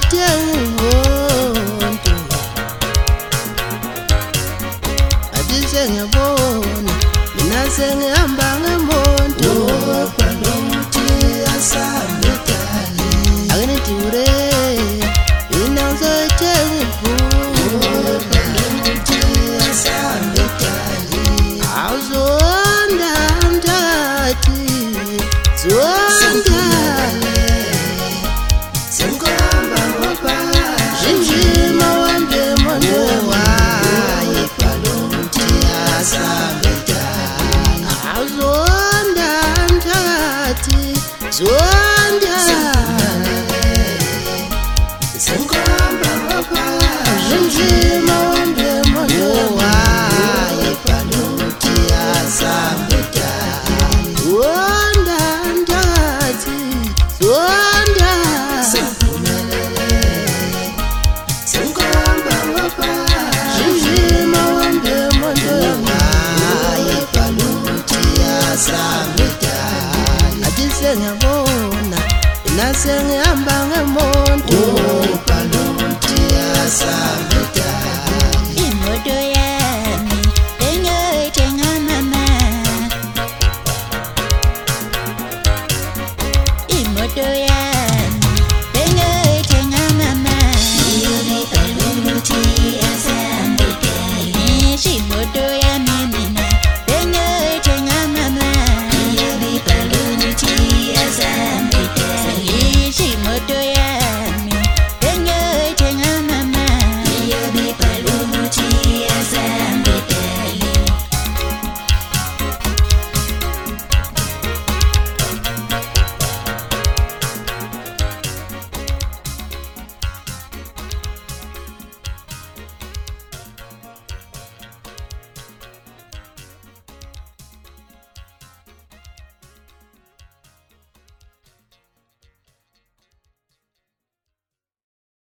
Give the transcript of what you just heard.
ngizoyithenga ngiyabona mina sengihamba ngemonto Balomuthi asambe dali akenidure mina ngizoyithenga Balomuthi asambe dali awuzonda mthakathi zonda Sengihamba ngophakathi njima wande mondo waye Balomuthi asambe dali awuzonda mthakathi zonda Sengihamba ngophakathi njima wande mondo waye Balomuthi asambe dali zonda mthakathi zonda Sengihamba ngophakathi njima wande mondo waye Balomuthi asambe dali athi sengiyabona mina sengihamba ngemonto